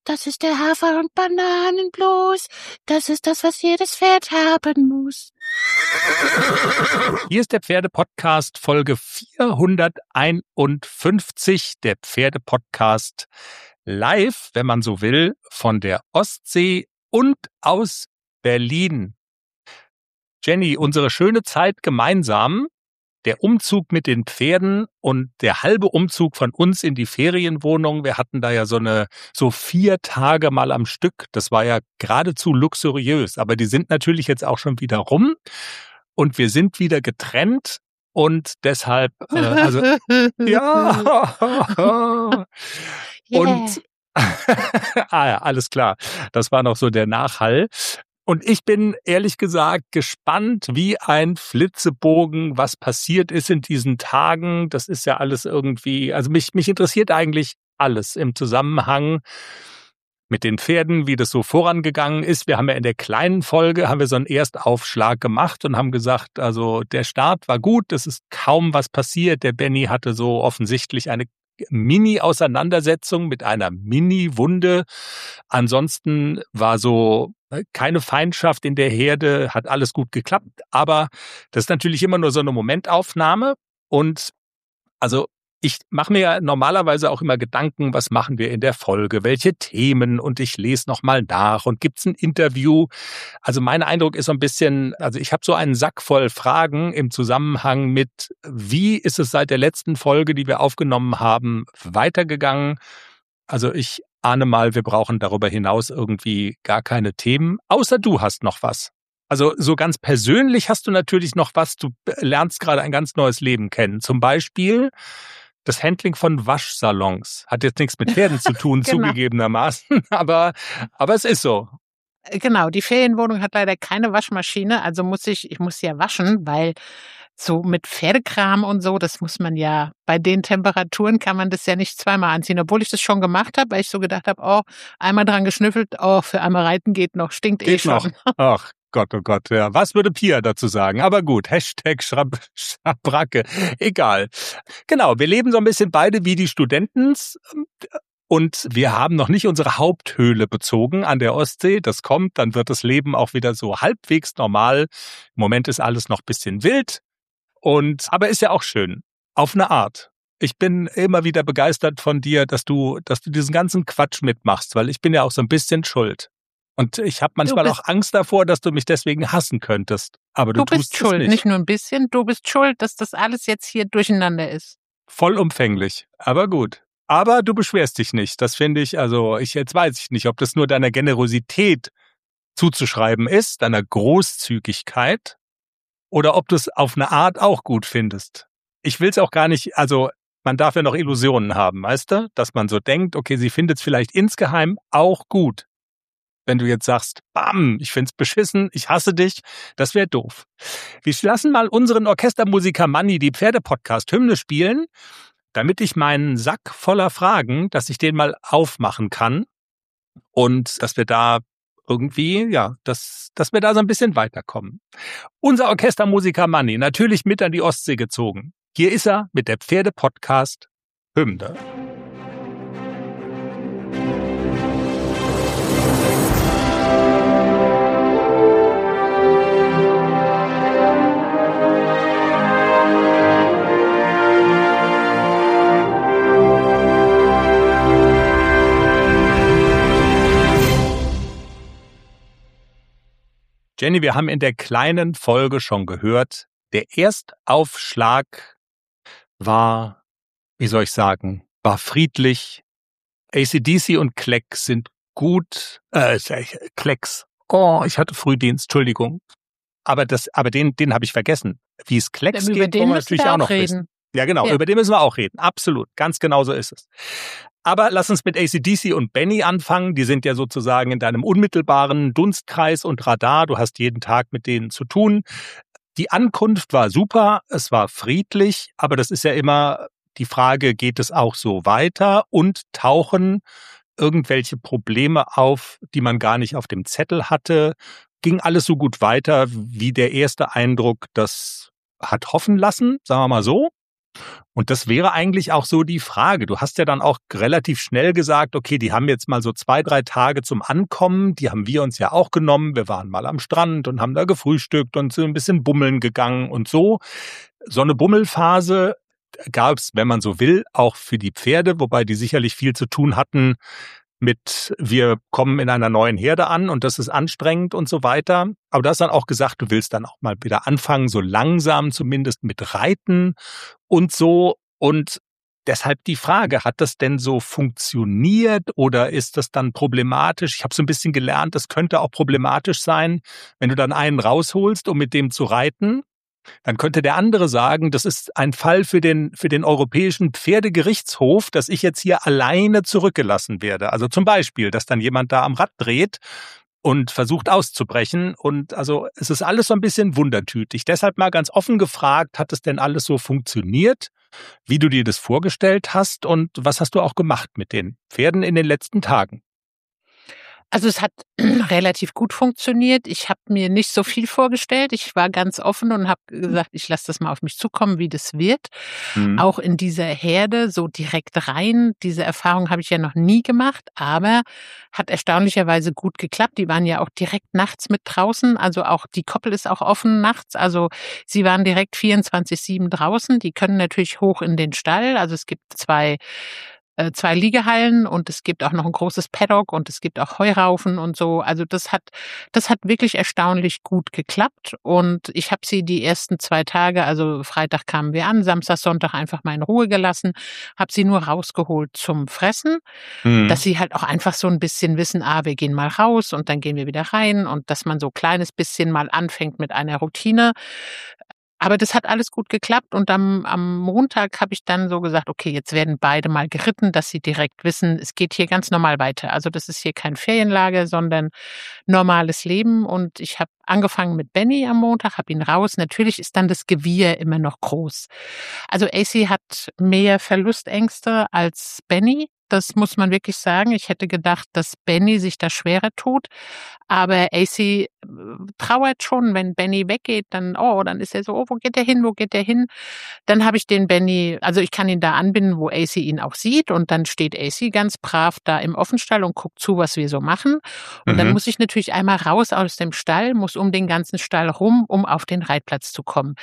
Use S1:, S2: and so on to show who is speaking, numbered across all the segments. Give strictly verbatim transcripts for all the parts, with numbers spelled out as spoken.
S1: Das ist der Hafer- und Bananenblues. Das ist das, was jedes Pferd haben muss.
S2: Hier ist der Pferdepodcast Folge vierhunderteinundfünfzig, der Pferdepodcast live, wenn man so will, von der Ostsee und aus Berlin. Jenny, unsere schöne Zeit gemeinsam, der Umzug mit den Pferden und der halbe Umzug von uns in die Ferienwohnung. Wir hatten da ja so eine, so vier Tage mal am Stück. Das war ja geradezu luxuriös. Aber die sind natürlich jetzt auch schon wieder rum und wir sind wieder getrennt und deshalb, äh, also, ja. Und, ah ja, alles klar. Das war noch so der Nachhall. Und ich bin ehrlich gesagt gespannt wie ein Flitzebogen, was passiert ist in diesen Tagen. Das ist ja alles irgendwie, also mich, mich interessiert eigentlich alles im Zusammenhang mit den Pferden, wie das so vorangegangen ist. Wir haben ja in der kleinen Folge, haben wir so einen Erstaufschlag gemacht und haben gesagt, also der Start war gut, es ist kaum was passiert. Der Benny hatte so offensichtlich eine Mini-Auseinandersetzung mit einer Mini-Wunde. Ansonsten war so keine Feindschaft in der Herde, hat alles gut geklappt. Aber das ist natürlich immer nur so eine Momentaufnahme. Und also ich mache mir ja normalerweise auch immer Gedanken, was machen wir in der Folge, welche Themen, und ich lese nochmal nach und gibt's ein Interview. Also mein Eindruck ist so ein bisschen, also ich habe so einen Sack voll Fragen im Zusammenhang mit, wie ist es seit der letzten Folge, die wir aufgenommen haben, weitergegangen. Also ich ahne mal, wir brauchen darüber hinaus irgendwie gar keine Themen, außer du hast noch was. Also so ganz persönlich hast du natürlich noch was, du lernst gerade ein ganz neues Leben kennen. Zum Beispiel das Handling von Waschsalons. Hat jetzt nichts mit Pferden zu tun, genau. Zugegebenermaßen, aber, aber es ist so.
S1: Genau, die Ferienwohnung hat leider keine Waschmaschine, also muss ich, ich muss ja waschen, weil so mit Pferdekram und so, das muss man ja, bei den Temperaturen kann man das ja nicht zweimal anziehen, obwohl ich das schon gemacht habe, weil ich so gedacht habe, oh, einmal dran geschnüffelt, oh, für einmal reiten geht noch, stinkt geht eh schon. Noch.
S2: Ach Gott, oh Gott, ja. Was würde Pia dazu sagen? Aber gut, Hashtag Schrab Schabracke, egal. Genau, wir leben so ein bisschen beide wie die Studentens. Und wir haben noch nicht unsere Haupthöhle bezogen an der Ostsee. Das kommt, dann wird das Leben auch wieder so halbwegs normal. Im Moment ist alles noch ein bisschen wild. Und, aber ist ja auch schön. Auf eine Art. Ich bin immer wieder begeistert von dir, dass du, dass du diesen ganzen Quatsch mitmachst, weil ich bin ja auch so ein bisschen schuld. Und ich habe manchmal auch Angst davor, dass du mich deswegen hassen könntest. Aber du,
S1: du
S2: tust
S1: bist schuld,
S2: es nicht.
S1: Nicht nur ein bisschen, du bist schuld, dass das alles jetzt hier durcheinander ist.
S2: Vollumfänglich, aber gut. Aber du beschwerst dich nicht. Das finde ich, also ich jetzt weiß ich nicht, ob das nur deiner Generosität zuzuschreiben ist, deiner Großzügigkeit, oder ob du es auf eine Art auch gut findest. Ich will es auch gar nicht, also man darf ja noch Illusionen haben, weißt du? Dass man so denkt, okay, sie findet es vielleicht insgeheim auch gut. Wenn du jetzt sagst, bam, ich find's beschissen, ich hasse dich, das wäre doof. Wir lassen mal unseren Orchestermusiker Manni die Pferdepodcast-Hymne spielen, damit ich meinen Sack voller Fragen, dass ich den mal aufmachen kann und dass wir da irgendwie, ja, dass, dass wir da so ein bisschen weiterkommen. Unser Orchestermusiker Manni, natürlich mit an die Ostsee gezogen. Hier ist er mit der Pferdepodcast-Hymne. Jenny, wir haben in der kleinen Folge schon gehört, der Erstaufschlag war, wie soll ich sagen, war friedlich. A C D C und Klecks sind gut, äh, Klecks. Oh, ich hatte Frühdienst, Entschuldigung. Aber das, aber den, den habe ich vergessen. Wie es Klecks
S1: über
S2: geht,
S1: den
S2: wollen wir
S1: müssen
S2: natürlich
S1: wir
S2: auch
S1: auch
S2: noch
S1: reden.
S2: wissen. Ja, genau,
S1: Ja.
S2: Über den müssen wir auch reden. Absolut, ganz genau so ist es. Aber lass uns mit A C D C und Benny anfangen. Die sind ja sozusagen in deinem unmittelbaren Dunstkreis und Radar. Du hast jeden Tag mit denen zu tun. Die Ankunft war super, es war friedlich, aber das ist ja immer die Frage, geht es auch so weiter und tauchen irgendwelche Probleme auf, die man gar nicht auf dem Zettel hatte? Ging alles so gut weiter, wie der erste Eindruck das hat hoffen lassen, sagen wir mal so? Und das wäre eigentlich auch so die Frage. Du hast ja dann auch relativ schnell gesagt, okay, die haben jetzt mal so zwei, drei Tage zum Ankommen. Die haben wir uns ja auch genommen. Wir waren mal am Strand und haben da gefrühstückt und sind ein bisschen bummeln gegangen und so. So eine Bummelphase gab es, wenn man so will, auch für die Pferde, wobei die sicherlich viel zu tun hatten mit, wir kommen in einer neuen Herde an und das ist anstrengend und so weiter. Aber du hast dann auch gesagt, du willst dann auch mal wieder anfangen, so langsam zumindest mit Reiten und so. Und deshalb die Frage, hat das denn so funktioniert oder ist das dann problematisch? Ich habe so ein bisschen gelernt, das könnte auch problematisch sein, wenn du dann einen rausholst, um mit dem zu reiten. Dann könnte der andere sagen, das ist ein Fall für den, für den Europäischen Pferdegerichtshof, dass ich jetzt hier alleine zurückgelassen werde. Also zum Beispiel, dass dann jemand da am Rad dreht und versucht auszubrechen. Und also es ist alles so ein bisschen wundertütig. Deshalb mal ganz offen gefragt, hat es denn alles so funktioniert, wie du dir das vorgestellt hast? Und was hast du auch gemacht mit den Pferden in den letzten Tagen?
S1: Also es hat relativ gut funktioniert. Ich habe mir nicht so viel vorgestellt. Ich war ganz offen und habe gesagt, ich lasse das mal auf mich zukommen, wie das wird. Mhm. Auch in dieser Herde so direkt rein. Diese Erfahrung habe ich ja noch nie gemacht, aber hat erstaunlicherweise gut geklappt. Die waren ja auch direkt nachts mit draußen. Also auch die Koppel ist auch offen nachts. Also sie waren direkt vierundzwanzig sieben draußen. Die können natürlich hoch in den Stall. Also es gibt zwei zwei Liegehallen und es gibt auch noch ein großes Paddock und es gibt auch Heuraufen und so. Also das hat das hat wirklich erstaunlich gut geklappt und ich habe sie die ersten zwei Tage, also Freitag kamen wir an, Samstag, Sonntag einfach mal in Ruhe gelassen, habe sie nur rausgeholt zum Fressen, mhm. dass sie halt auch einfach so ein bisschen wissen, ah, wir gehen mal raus und dann gehen wir wieder rein und dass man so ein kleines bisschen mal anfängt mit einer Routine. Aber das hat alles gut geklappt und am, am Montag habe ich dann so gesagt, okay, jetzt werden beide mal geritten, dass sie direkt wissen, es geht hier ganz normal weiter. Also das ist hier kein Ferienlager, sondern normales Leben und ich habe angefangen mit Benny am Montag, habe ihn raus. Natürlich ist dann das Gewirr immer noch groß. Also A C hat mehr Verlustängste als Benny. Das muss man wirklich sagen. Ich hätte gedacht, dass Benny sich da schwerer tut. Aber A C trauert schon, wenn Benny weggeht, dann, oh, dann ist er so, oh, wo geht der hin, wo geht der hin? Dann habe ich den Benny, also ich kann ihn da anbinden, wo A C ihn auch sieht und dann steht A C ganz brav da im Offenstall und guckt zu, was wir so machen. Und mhm. dann muss ich natürlich einmal raus aus dem Stall, muss um den ganzen Stall rum, um auf den Reitplatz zu kommen.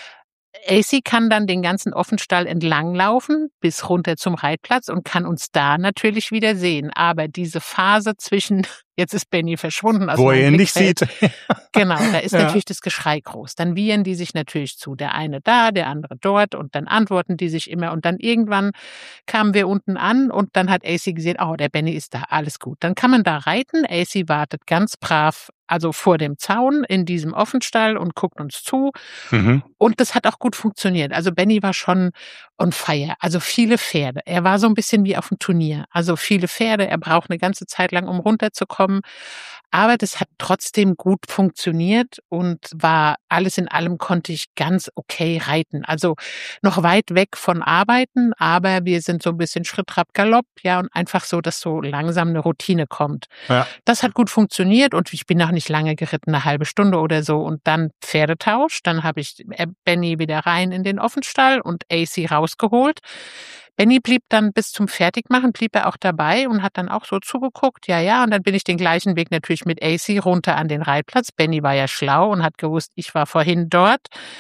S1: A C kann dann den ganzen Offenstall entlanglaufen bis runter zum Reitplatz und kann uns da natürlich wieder sehen. Aber diese Phase zwischen, jetzt ist Benny verschwunden aus
S2: wo er ihn nicht
S1: Blickfeld.
S2: sieht.
S1: Genau, da ist
S2: ja.
S1: natürlich das Geschrei groß. Dann wiehern die sich natürlich zu. Der eine da, der andere dort und dann antworten die sich immer. Und dann irgendwann kamen wir unten an und dann hat A C gesehen, oh, der Benny ist da, alles gut. Dann kann man da reiten. A C wartet ganz brav, also vor dem Zaun in diesem Offenstall und guckt uns zu. Mhm. Und das hat auch gut funktioniert. Also Benny war schon on fire. Also viele Pferde. Er war so ein bisschen wie auf dem Turnier. Also viele Pferde. Er braucht eine ganze Zeit lang, um runterzukommen. Aber das hat trotzdem gut funktioniert und war alles in allem konnte ich ganz okay reiten. Also noch weit weg von Arbeiten, aber wir sind so ein bisschen Schritt, Trab, Galopp, ja, und einfach so, dass so langsam eine Routine kommt. Ja. Das hat gut funktioniert und ich bin noch nicht lange geritten, eine halbe Stunde oder so und dann Pferdetausch. Dann habe ich Benny wieder rein in den Offenstall und A C rausgeholt. Benny blieb dann bis zum Fertigmachen, blieb er auch dabei und hat dann auch so zugeguckt, ja, ja, und dann bin ich den gleichen Weg natürlich mit A C runter an den Reitplatz. Benny war ja schlau und hat gewusst, ich war vorhin dort.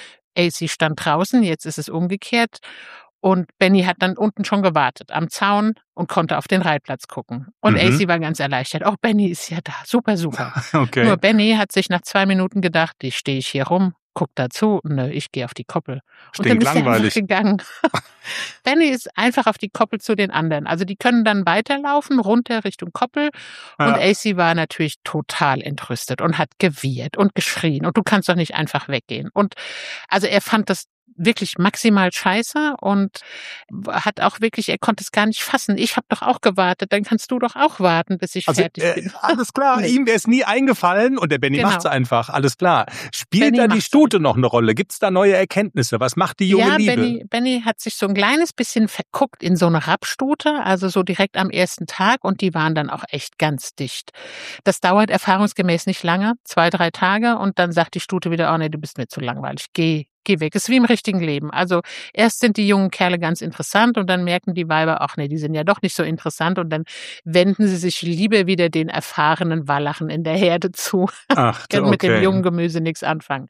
S1: A C stand draußen, jetzt ist es umgekehrt. Und Benny hat dann unten schon gewartet am Zaun und konnte auf den Reitplatz gucken. Und mhm. A C war ganz erleichtert. Oh, Benny ist ja da. Super, super. Okay. Nur Benny hat sich nach zwei Minuten gedacht, ich stehe ich hier rum, guck dazu. Nö, ich gehe auf die Koppel. Und
S2: Stinkt
S1: dann ist
S2: langweilig.
S1: er einfach gegangen. Benny ist einfach auf die Koppel zu den anderen. Also die können dann weiterlaufen, runter Richtung Koppel. Ja. Und A C war natürlich total entrüstet und hat gewieht und geschrien. Und du kannst doch nicht einfach weggehen. Und also er fand das wirklich maximal scheiße und hat auch wirklich, er konnte es gar nicht fassen. Ich habe doch auch gewartet, dann kannst du doch auch warten, bis ich
S2: also,
S1: fertig
S2: äh,
S1: bin.
S2: Alles klar, nee. Ihm wäre es nie eingefallen und der Benny genau. macht's einfach, alles klar. Spielt Benny da die Stute noch eine Rolle? Gibt's da neue Erkenntnisse? Was macht die junge
S1: ja,
S2: Liebe?
S1: Benny, Benny hat sich so ein kleines bisschen verguckt in so eine Rappstute, also so direkt am ersten Tag und die waren dann auch echt ganz dicht. Das dauert erfahrungsgemäß nicht lange, zwei, drei Tage und dann sagt die Stute wieder, oh nee, du bist mir zu langweilig, geh. geh weg. Ist wie im richtigen Leben. Also erst sind die jungen Kerle ganz interessant und dann merken die Weiber, ach nee, die sind ja doch nicht so interessant und dann wenden sie sich lieber wieder den erfahrenen Wallachen in der Herde zu.
S2: Ach,
S1: Können mit dem
S2: okay.
S1: jungen Gemüse nichts anfangen.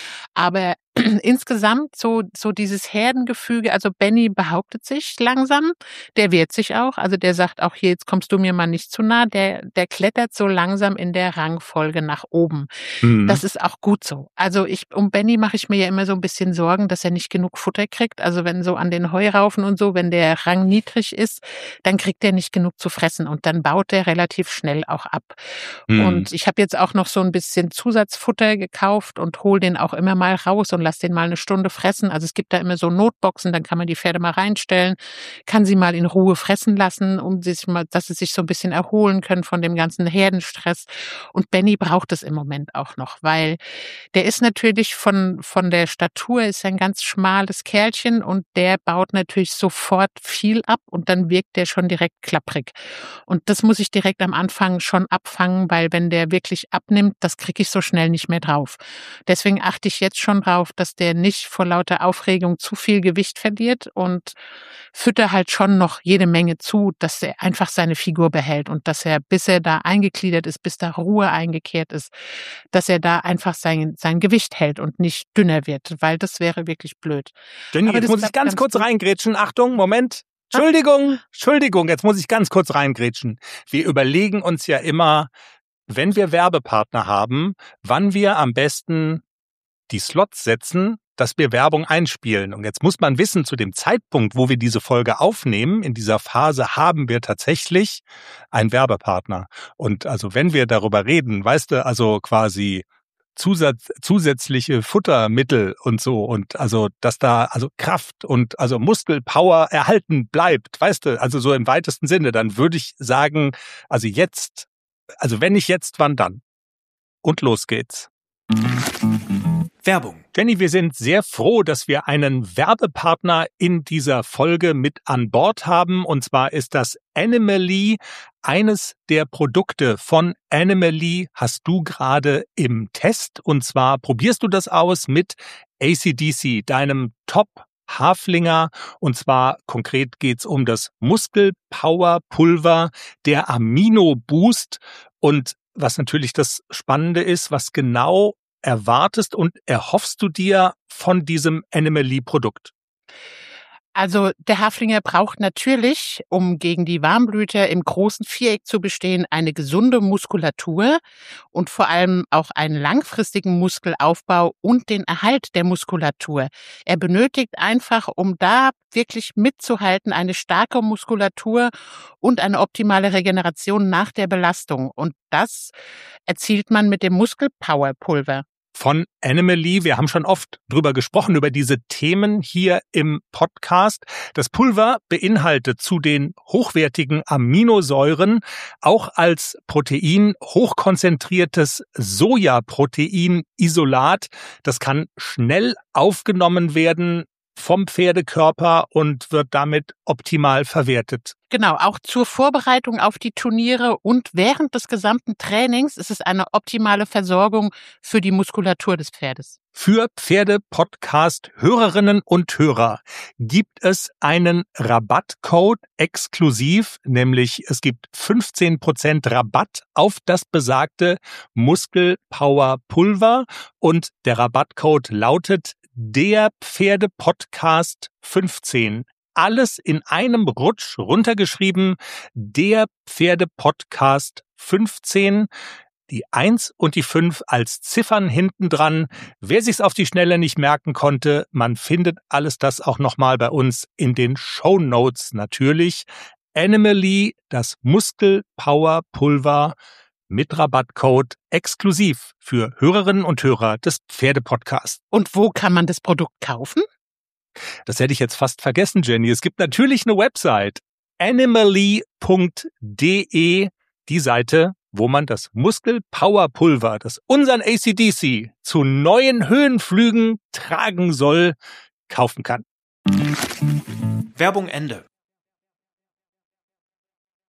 S1: Aber insgesamt so, so dieses Herdengefüge, also Benny behauptet sich langsam, der wehrt sich auch, also der sagt auch hier, jetzt kommst du mir mal nicht zu nah, der, der klettert so langsam in der Rangfolge nach oben.
S2: Mhm.
S1: Das ist auch gut so. Also ich, um Benny mache ich mir ja immer so ein bisschen Sorgen, dass er nicht genug Futter kriegt. Also wenn so an den Heuraufen und so, wenn der Rang niedrig ist, dann kriegt er nicht genug zu fressen und dann baut er relativ schnell auch ab.
S2: Mhm.
S1: Und ich habe jetzt auch noch so ein bisschen Zusatzfutter gekauft und hole den auch immer mal raus und lass den mal eine Stunde fressen. Also es gibt da immer so Notboxen, dann kann man die Pferde mal reinstellen, kann sie mal in Ruhe fressen lassen, um sich mal, dass sie sich so ein bisschen erholen können von dem ganzen Herdenstress. Und Benny braucht es im Moment auch noch, weil der ist natürlich von, von der Statur, ist ein ganz schmales Kerlchen und der baut natürlich sofort viel ab und dann wirkt der schon direkt klapprig. Und das muss ich direkt am Anfang schon abfangen, weil wenn der wirklich abnimmt, das kriege ich so schnell nicht mehr drauf. Deswegen achte ich jetzt schon drauf, dass der nicht vor lauter Aufregung zu viel Gewicht verliert und fütter halt schon noch jede Menge zu, dass er einfach seine Figur behält und dass er, bis er da eingegliedert ist, bis da Ruhe eingekehrt ist, dass er da einfach sein, sein Gewicht hält und nicht dünner wird, weil das wäre wirklich blöd.
S2: Jenny,
S1: Aber
S2: jetzt
S1: das
S2: muss ich
S1: bleibt
S2: ganz
S1: ganz
S2: kurz
S1: gut.
S2: reingrätschen. Achtung, Moment. Entschuldigung, Entschuldigung, jetzt muss ich ganz kurz reingrätschen. Wir überlegen uns ja immer, wenn wir Werbepartner haben, wann wir am besten die Slots setzen, dass wir Werbung einspielen. Und jetzt muss man wissen, zu dem Zeitpunkt, wo wir diese Folge aufnehmen, in dieser Phase haben wir tatsächlich einen Werbepartner. Und also wenn wir darüber reden, weißt du, also quasi Zusatz, zusätzliche Futtermittel und so und also, dass da also Kraft und also Muskelpower erhalten bleibt, weißt du, also so im weitesten Sinne, dann würde ich sagen, also jetzt, also wenn nicht jetzt, wann dann? Und los geht's.
S3: Werbung.
S2: Jenny, wir sind sehr froh, dass wir einen Werbepartner in dieser Folge mit an Bord haben. Und zwar ist das Animaly. Eines der Produkte von Animaly hast du gerade im Test. Und zwar probierst du das aus mit A C D C, deinem Top-Haflinger. Und zwar konkret geht's um das Muskelpower-Pulver, der Amino-Boost. Und was natürlich das Spannende ist, was genau erwartest und erhoffst du dir von diesem Animaly-Produkt?
S1: Also der Haflinger braucht natürlich, um gegen die Warmblüter im großen Viereck zu bestehen, eine gesunde Muskulatur und vor allem auch einen langfristigen Muskelaufbau und den Erhalt der Muskulatur. Er benötigt einfach, um da wirklich mitzuhalten, eine starke Muskulatur und eine optimale Regeneration nach der Belastung. Und das erzielt man mit dem Muskelpowerpulver
S2: von Animaly. Wir haben schon oft drüber gesprochen, über diese Themen hier im Podcast. Das Pulver beinhaltet zu den hochwertigen Aminosäuren auch als Protein hochkonzentriertes Sojaproteinisolat. Das kann schnell aufgenommen werden vom Pferdekörper und wird damit optimal verwertet.
S1: Genau, auch zur Vorbereitung auf die Turniere und während des gesamten Trainings ist es eine optimale Versorgung für die Muskulatur des Pferdes.
S2: Für Pferde-Podcast-Hörerinnen und Hörer gibt es einen Rabattcode exklusiv, nämlich es gibt fünfzehn Prozent Rabatt auf das besagte Muskelpower-Pulver und der Rabattcode lautet der Pferde-Podcast fünfzehn. Alles in einem Rutsch runtergeschrieben, der Pferde-Podcast fünfzehn, die eins und die fünf als Ziffern hinten dran. Wer sich's auf die Schnelle nicht merken konnte, man findet alles das auch nochmal bei uns in den Shownotes natürlich. Animaly, das Muskelpower-Pulver mit Rabattcode exklusiv für Hörerinnen und Hörer des Pferde-Podcasts.
S1: Und wo kann man das Produkt kaufen?
S2: Das hätte ich jetzt fast vergessen, Jenny. Es gibt natürlich eine Website, animaly punkt de, die Seite, wo man das Muskelpowerpulver, das unseren A C D C zu neuen Höhenflügen tragen soll, kaufen kann.
S3: Werbung Ende.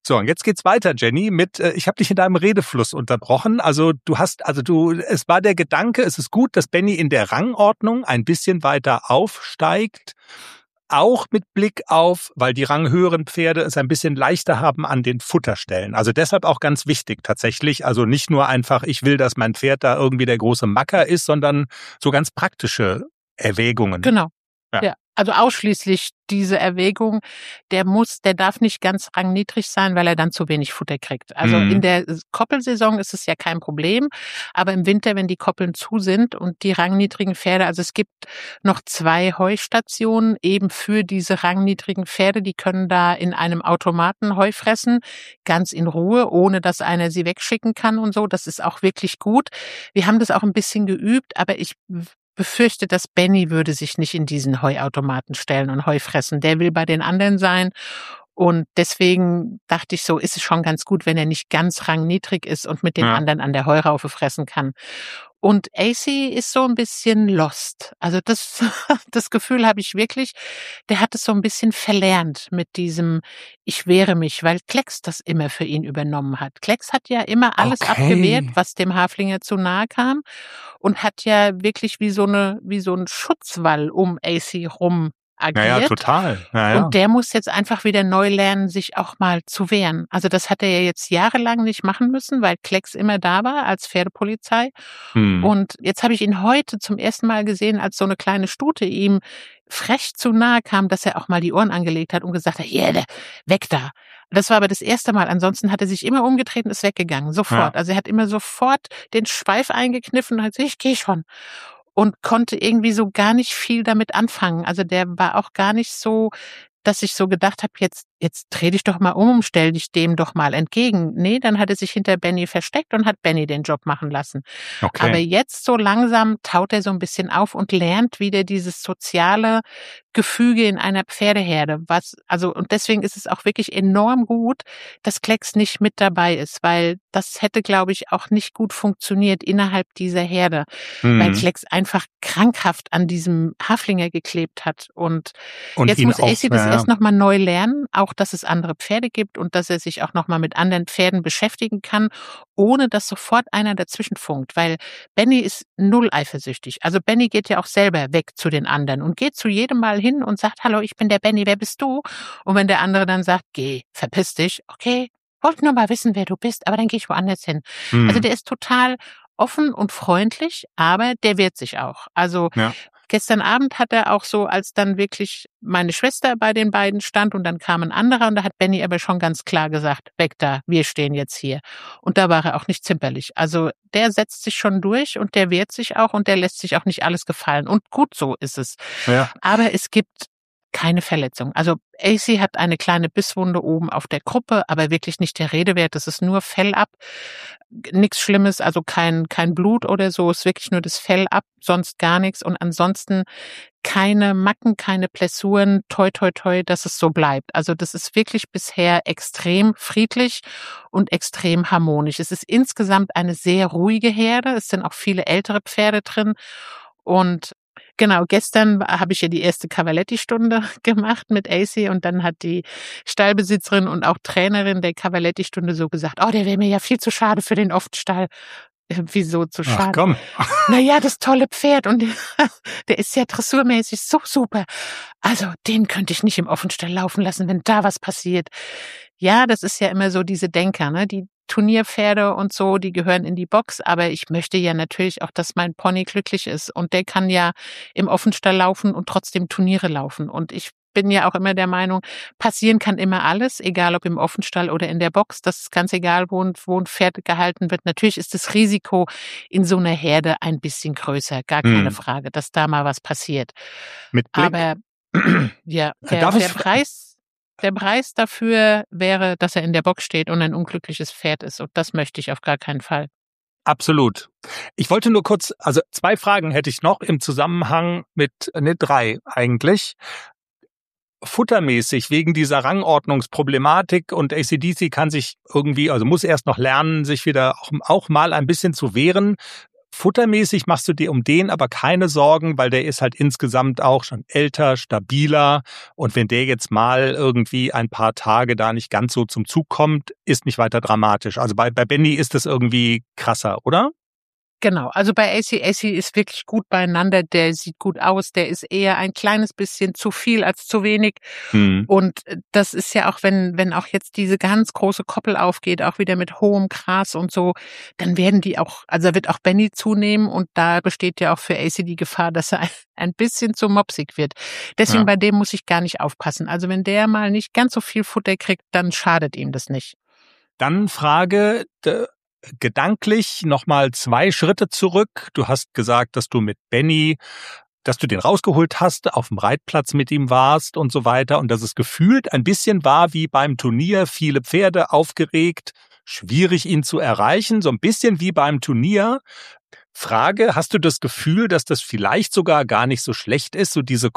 S2: So, und jetzt geht's weiter, Jenny, mit, äh, ich habe dich in deinem Redefluss unterbrochen. Also du hast, also du, es war der Gedanke, es ist gut, dass Benny in der Rangordnung ein bisschen weiter aufsteigt. Auch mit Blick auf, weil die ranghöheren Pferde es ein bisschen leichter haben an den Futterstellen. Also deshalb auch ganz wichtig tatsächlich. Also nicht nur einfach, ich will, dass mein Pferd da irgendwie der große Macker ist, sondern so ganz praktische Erwägungen.
S1: Genau.
S2: Ja.
S1: Ja. Also ausschließlich diese Erwägung, der muss, der darf nicht ganz rangniedrig sein, weil er dann zu wenig Futter kriegt. Also
S2: Mhm.
S1: in der Koppelsaison ist es ja kein Problem, aber im Winter, wenn die Koppeln zu sind und die rangniedrigen Pferde, also es gibt noch zwei Heustationen eben für diese rangniedrigen Pferde, die können da in einem Automaten Heu fressen, ganz in Ruhe, ohne dass einer sie wegschicken kann und so. Das ist auch wirklich gut. Wir haben das auch ein bisschen geübt, aber ich befürchte, dass Benny würde sich nicht in diesen Heuautomaten stellen und Heu fressen. Der will bei den anderen sein. Und deswegen dachte ich so, ist es schon ganz gut, wenn er nicht ganz rangniedrig ist und mit den
S2: Ja.
S1: anderen an der Heuraufe fressen kann. Und A C ist so ein bisschen lost. Also das, das Gefühl habe ich wirklich, der hat es so ein bisschen verlernt mit diesem ich wehre mich, weil Klecks das immer für ihn übernommen hat. Klecks hat ja immer alles
S2: Okay.
S1: abgewehrt, was dem Haflinger zu nahe kam und hat ja wirklich wie so eine, wie so ein Schutzwall um A C rum agiert.
S2: Naja, total. Naja.
S1: Und der muss jetzt einfach wieder neu lernen, sich auch mal zu wehren. Also das hat er ja jetzt jahrelang nicht machen müssen, weil Klecks immer da war als Pferdepolizei.
S2: Hm.
S1: Und jetzt habe ich ihn heute zum ersten Mal gesehen, als so eine kleine Stute ihm frech zu nahe kam, dass er auch mal die Ohren angelegt hat und gesagt hat, yeah, weg da. Das war aber das erste Mal. Ansonsten hat er sich immer umgedreht und ist weggegangen. Sofort.
S2: Ja.
S1: Also er hat immer sofort den Schweif eingekniffen und hat gesagt, ich gehe schon. Und konnte irgendwie so gar nicht viel damit anfangen. Also der war auch gar nicht so, dass ich so gedacht habe, jetzt jetzt dreh dich doch mal um und stell dich dem doch mal entgegen. Nee, dann hat er sich hinter Benny versteckt und hat Benny den Job machen lassen.
S2: Okay.
S1: Aber jetzt so langsam taut er so ein bisschen auf und lernt wieder dieses soziale Gefüge in einer Pferdeherde. Was, also, und deswegen ist es auch wirklich enorm gut, dass Klecks nicht mit dabei ist, weil das hätte, glaube ich, auch nicht gut funktioniert innerhalb dieser Herde,
S2: Mhm.
S1: weil Klecks einfach krankhaft an diesem Haflinger geklebt hat. Und,
S2: Und
S1: jetzt
S2: ihn
S1: muss
S2: auch,
S1: A C das
S2: ja,
S1: erst
S2: ja.
S1: nochmal neu lernen, auch dass es andere Pferde gibt und dass er sich auch nochmal mit anderen Pferden beschäftigen kann, ohne dass sofort einer dazwischen funkt, weil Benny ist null eifersüchtig. Also Benny geht ja auch selber weg zu den anderen und geht zu jedem Mal hin und sagt, hallo, ich bin der Benny, wer bist du? Und wenn der andere dann sagt, geh, verpiss dich, okay, wollte nur mal wissen, wer du bist, aber dann gehe ich woanders hin.
S2: Mhm.
S1: Also der ist total offen und freundlich, aber der wehrt sich auch. Also
S2: Ja.
S1: gestern Abend hat er auch so, als dann wirklich meine Schwester bei den beiden stand und dann kam ein anderer und da hat Benny aber schon ganz klar gesagt, weg da, wir stehen jetzt hier. Und da war er auch nicht zimperlich. Also der setzt sich schon durch und der wehrt sich auch und der lässt sich auch nicht alles gefallen. Und gut so ist es.
S2: Ja.
S1: Aber es gibt keine Verletzung. Also A C hat eine kleine Bisswunde oben auf der Kruppe, aber wirklich nicht der Rede wert. Das ist nur Fell ab. Nichts Schlimmes, also kein, kein Blut oder so. Es ist wirklich nur das Fell ab, sonst gar nichts. Und ansonsten keine Macken, keine Blessuren. Toi, toi, toi, dass es so bleibt. Also das ist wirklich bisher extrem friedlich und extrem harmonisch. Es ist insgesamt eine sehr ruhige Herde. Es sind auch viele ältere Pferde drin. Und genau, gestern habe ich ja die erste Cavaletti-Stunde gemacht mit A C und dann hat die Stallbesitzerin und auch Trainerin der Cavaletti-Stunde so gesagt, oh, der wäre mir ja viel zu schade für den Offenstall. Wieso zu
S2: Ach
S1: schade?
S2: komm.
S1: Naja, das tolle Pferd und der ist ja dressurmäßig so super. Also den könnte ich nicht im Offenstall laufen lassen, wenn da was passiert. Ja, das ist ja immer so diese Denker, ne? Die Turnierpferde und so, die gehören in die Box, aber ich möchte ja natürlich auch, dass mein Pony glücklich ist und der kann ja im Offenstall laufen und trotzdem Turniere laufen und ich bin ja auch immer der Meinung, passieren kann immer alles, egal ob im Offenstall oder in der Box, das ist ganz egal, wo ein, wo ein Pferd gehalten wird. Natürlich ist das Risiko in so einer Herde ein bisschen größer, gar keine
S2: Hm.
S1: Frage, dass da mal was passiert.
S2: Mit Blick.
S1: Aber ja, der,
S2: Darf
S1: der
S2: ich-
S1: Preis, der Preis dafür wäre, dass er in der Box steht und ein unglückliches Pferd ist. Und das möchte ich auf gar keinen Fall.
S2: Absolut. Ich wollte nur kurz, also zwei Fragen hätte ich noch im Zusammenhang mit, ne, drei eigentlich. Futtermäßig, wegen dieser Rangordnungsproblematik und A C D C kann sich irgendwie, also muss erst noch lernen, sich wieder auch, auch mal ein bisschen zu wehren. futtermäßig machst du dir um den aber keine Sorgen, weil der ist halt insgesamt auch schon älter, stabiler. Und wenn der jetzt mal irgendwie ein paar Tage da nicht ganz so zum Zug kommt, ist nicht weiter dramatisch. Also bei, bei Benny ist das irgendwie krasser, oder?
S1: Genau, also bei A C, A C ist wirklich gut beieinander, der sieht gut aus, der ist eher ein kleines bisschen zu viel als zu wenig.
S2: Mhm.
S1: Und das ist ja auch, wenn wenn auch jetzt diese ganz große Koppel aufgeht, auch wieder mit hohem Gras und so, dann werden die auch, also wird auch Benny zunehmen und da besteht ja auch für A C die Gefahr, dass er ein bisschen zu mopsig wird. Deswegen
S2: Ja.
S1: bei dem muss ich gar nicht aufpassen. Also wenn der mal nicht ganz so viel Futter kriegt, dann schadet ihm das nicht.
S2: Dann Frage, d- gedanklich nochmal zwei Schritte zurück. Du hast gesagt, dass du mit Benny, dass du den rausgeholt hast, auf dem Reitplatz mit ihm warst und so weiter und dass es gefühlt ein bisschen war wie beim Turnier, viele Pferde aufgeregt, schwierig ihn zu erreichen, so ein bisschen wie beim Turnier. Frage, hast du das Gefühl, dass das vielleicht sogar gar nicht so schlecht ist, so diese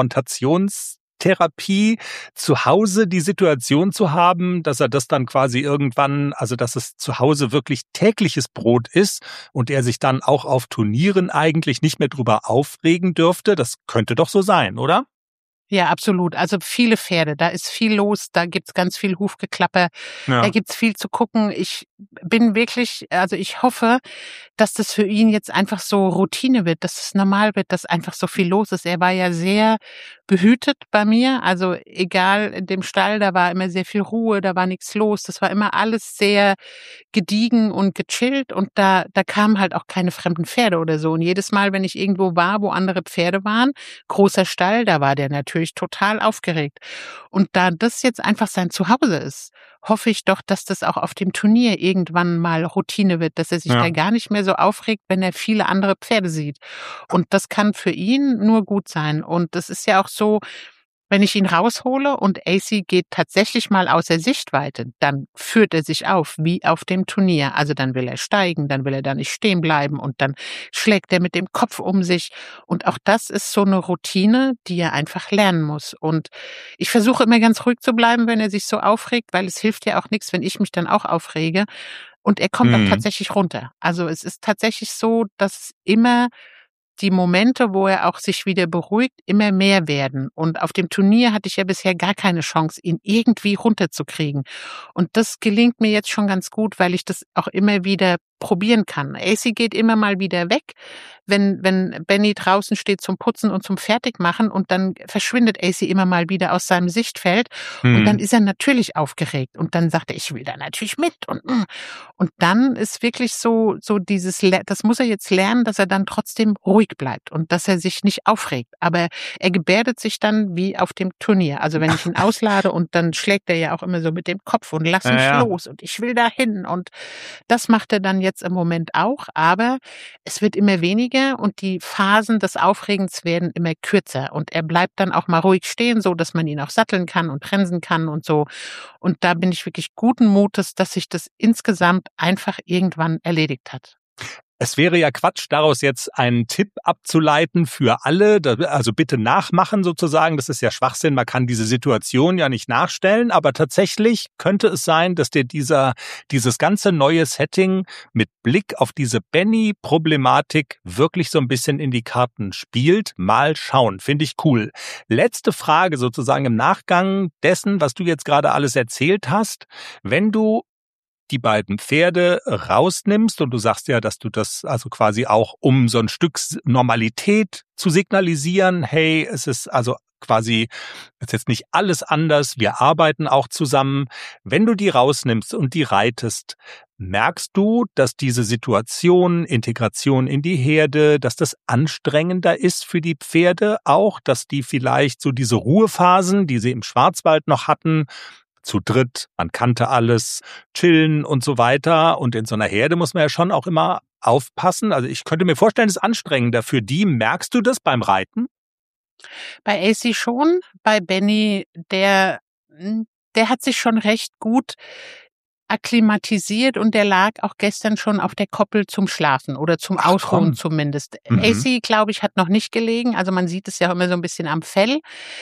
S2: Konfrontationstherapie zu Hause, die Situation zu haben, dass er das dann quasi irgendwann, also dass es zu Hause wirklich tägliches Brot ist und er sich dann auch auf Turnieren eigentlich nicht mehr drüber aufregen dürfte? Das könnte doch so sein, oder?
S1: Ja, absolut. Also viele Pferde, da ist viel los, da gibt's ganz viel Hufgeklapper,
S2: Ja.
S1: da gibt's viel zu gucken. Ich bin wirklich, also ich hoffe, dass das für ihn jetzt einfach so Routine wird, dass es normal wird, dass einfach so viel los ist. Er war ja sehr behütet bei mir, also egal in dem Stall, da war immer sehr viel Ruhe, da war nichts los, das war immer alles sehr gediegen und gechillt und da da kamen halt auch keine fremden Pferde oder so. Und jedes Mal, wenn ich irgendwo war, wo andere Pferde waren, großer Stall, da war der natürlich total aufgeregt. Und da das jetzt einfach sein Zuhause ist, hoffe ich doch, dass das auch auf dem Turnier irgendwann mal Routine wird, dass er sich
S2: Ja.
S1: da gar nicht mehr so aufregt, wenn er viele andere Pferde sieht. Und das kann für ihn nur gut sein. Und das ist ja auch so, wenn ich ihn raushole und A C geht tatsächlich mal außer Sichtweite, dann führt er sich auf, wie auf dem Turnier. Also dann will er steigen, dann will er da nicht stehen bleiben und dann schlägt er mit dem Kopf um sich. Und auch das ist so eine Routine, die er einfach lernen muss. Und ich versuche immer ganz ruhig zu bleiben, wenn er sich so aufregt, weil es hilft ja auch nichts, wenn ich mich dann auch aufrege. Und er kommt
S2: Mhm.
S1: auch tatsächlich runter. Also es ist tatsächlich so, dass immer die Momente, wo er auch sich wieder beruhigt, immer mehr werden. Und auf dem Turnier hatte ich ja bisher gar keine Chance, ihn irgendwie runterzukriegen. Und das gelingt mir jetzt schon ganz gut, weil ich das auch immer wieder probieren kann. A C geht immer mal wieder weg, wenn wenn Benny draußen steht zum Putzen und zum Fertigmachen und dann verschwindet A C immer mal wieder aus seinem Sichtfeld und dann
S2: Mhm.
S1: ist er natürlich aufgeregt und dann sagt er, ich will da natürlich mit und mm. Und dann ist wirklich so so dieses Le- das muss er jetzt lernen, dass er dann trotzdem ruhig bleibt und dass er sich nicht aufregt, aber er gebärdet sich dann wie auf dem Turnier. Also wenn ich ihn auslade und dann schlägt er ja auch immer so mit dem Kopf und lass
S2: Ja,
S1: mich
S2: ja.
S1: los und ich will da hin und das macht er dann jetzt im Moment auch, aber es wird immer weniger und die Phasen des Aufregens werden immer kürzer und er bleibt dann auch mal ruhig stehen, so dass man ihn auch satteln kann und bremsen kann und so. Und da bin ich wirklich guten Mutes, dass sich das insgesamt einfach irgendwann erledigt hat.
S2: Es wäre ja Quatsch, daraus jetzt einen Tipp abzuleiten für alle, da- also bitte nachmachen sozusagen, das ist ja Schwachsinn, man kann diese Situation ja nicht nachstellen, aber tatsächlich könnte es sein, dass dir dieser, dieses ganze neue Setting mit Blick auf diese Benny-Problematik wirklich so ein bisschen in die Karten spielt. Mal schauen, finde ich cool. Letzte Frage sozusagen im Nachgang dessen, was du jetzt gerade alles erzählt hast, wenn du die beiden Pferde rausnimmst und du sagst ja, dass du das also quasi auch, um so ein Stück Normalität zu signalisieren, hey, es ist also quasi, es ist jetzt nicht alles anders, wir arbeiten auch zusammen. Wenn du die rausnimmst und die reitest, merkst du, dass diese Situation, Integration in die Herde, dass das anstrengender ist für die Pferde auch, dass die vielleicht so diese Ruhephasen, die sie im Schwarzwald noch hatten, zu dritt, man kannte alles, chillen und so weiter. Und in so einer Herde muss man ja schon auch immer aufpassen. Also ich könnte mir vorstellen, es ist anstrengender für die. Merkst du das beim Reiten?
S1: Bei A C schon, bei Benny, der, hm, der hat sich schon recht gut akklimatisiert und der lag auch gestern schon auf der Koppel zum Schlafen oder zum
S2: Ach
S1: Ausruhen
S2: komm.
S1: zumindest.
S2: Mhm.
S1: A C, glaube ich, hat noch nicht gelegen. Also man sieht es ja immer so ein bisschen am Fell.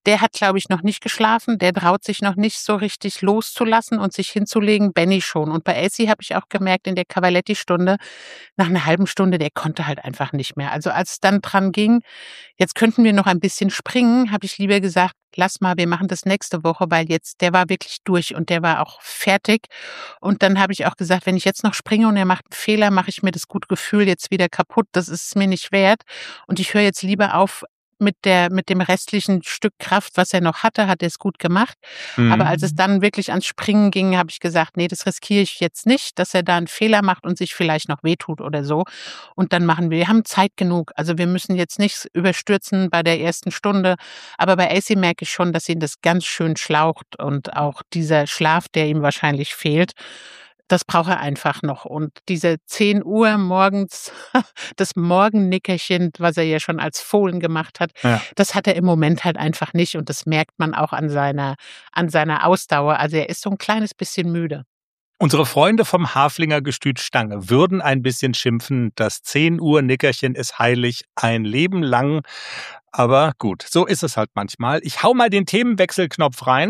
S1: Der hat, glaube ich, noch nicht geschlafen. Der traut sich noch nicht so richtig loszulassen und sich hinzulegen. Benny schon. Und bei Acey habe ich auch gemerkt, in der Cavaletti-Stunde, nach einer halben Stunde, der konnte halt einfach nicht mehr. Also als es dann dran ging, jetzt könnten wir noch ein bisschen springen, habe ich lieber gesagt, lass mal, wir machen das nächste Woche, weil jetzt, der war wirklich durch und der war auch fertig. Und dann habe ich auch gesagt, wenn ich jetzt noch springe und er macht einen Fehler, mache ich mir das gute Gefühl jetzt wieder kaputt. Das ist es mir nicht wert. Und ich höre jetzt lieber auf, mit der, mit dem restlichen Stück Kraft, was er noch hatte, hat er es gut gemacht. Aber als es
S2: Mhm.
S1: dann wirklich ans Springen ging, habe ich gesagt, nee, das riskiere ich jetzt nicht, dass er da einen Fehler macht und sich vielleicht noch wehtut oder so. Und dann machen wir, wir haben Zeit genug. Also wir müssen jetzt nicht überstürzen bei der ersten Stunde. Aber bei Acey merke ich schon, dass ihn das ganz schön schlaucht und auch dieser Schlaf, der ihm wahrscheinlich fehlt. Das braucht er einfach noch. Und diese zehn Uhr morgens, das Morgennickerchen, was er ja schon als Fohlen gemacht hat,
S2: Ja.
S1: das hat er im Moment halt einfach nicht. Und das merkt man auch an seiner, an seiner Ausdauer. Also er ist so ein kleines bisschen müde.
S2: Unsere Freunde vom Haflinger Gestüt Stange würden ein bisschen schimpfen, das zehn Uhr Nickerchen ist heilig, ein Leben lang. Aber gut, so ist es halt manchmal. Ich hau mal den Themenwechselknopf rein.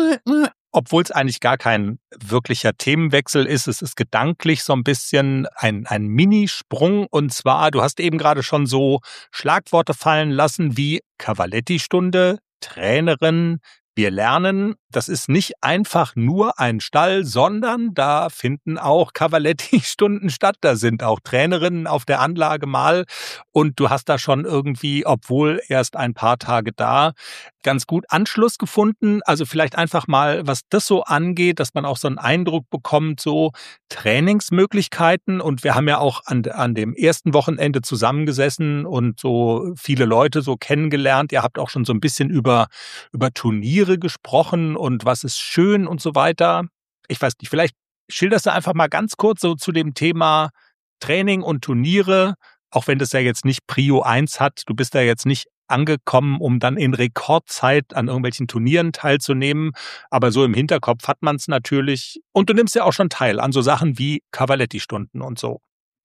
S2: Obwohl es eigentlich gar kein wirklicher Themenwechsel ist. Es ist gedanklich so ein bisschen ein, ein Minisprung. Und zwar, du hast eben gerade schon so Schlagworte fallen lassen wie Cavaletti-Stunde, Trainerin, wir lernen. Das ist nicht einfach nur ein Stall, sondern da finden auch Cavaletti-Stunden statt. Da sind auch Trainerinnen auf der Anlage mal. Und du hast da schon irgendwie, obwohl erst ein paar Tage da, ganz gut Anschluss gefunden. Also vielleicht einfach mal, was das so angeht, dass man auch so einen Eindruck bekommt, so Trainingsmöglichkeiten. Und wir haben ja auch an, an dem ersten Wochenende zusammengesessen und so viele Leute so kennengelernt. Ihr habt auch schon so ein bisschen über, über Turniere gesprochen und was ist schön und so weiter. Ich weiß nicht, vielleicht schilderst du einfach mal ganz kurz so zu dem Thema Training und Turniere, auch wenn das ja jetzt nicht Prio eins hat. Du bist da jetzt nicht angekommen, um dann in Rekordzeit an irgendwelchen Turnieren teilzunehmen. Aber so im Hinterkopf hat man es natürlich. Und du nimmst ja auch schon teil an so Sachen wie Cavaletti-Stunden und so.